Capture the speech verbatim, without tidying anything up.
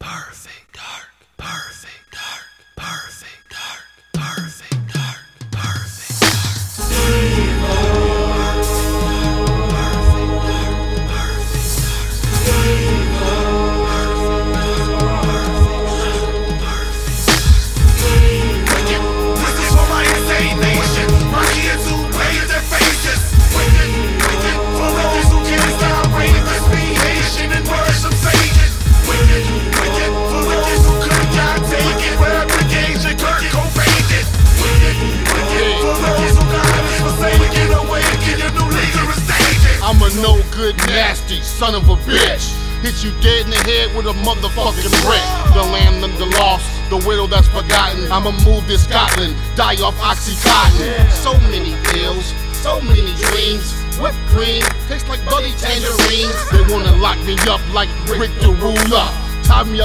perfect dark, perfect dark, perfect dark, perfect dark, perfect I'm a no good, nasty son of a bitch. Hit you dead in the head with a motherfucking brick. The lamb and the lost, the widow that's forgotten. I'ma move to Scotland, die off Oxycontin. So many pills, so many dreams. Whipped cream, tastes like bloody tangerines. They wanna lock me up like Rick the Ruler. Tie me up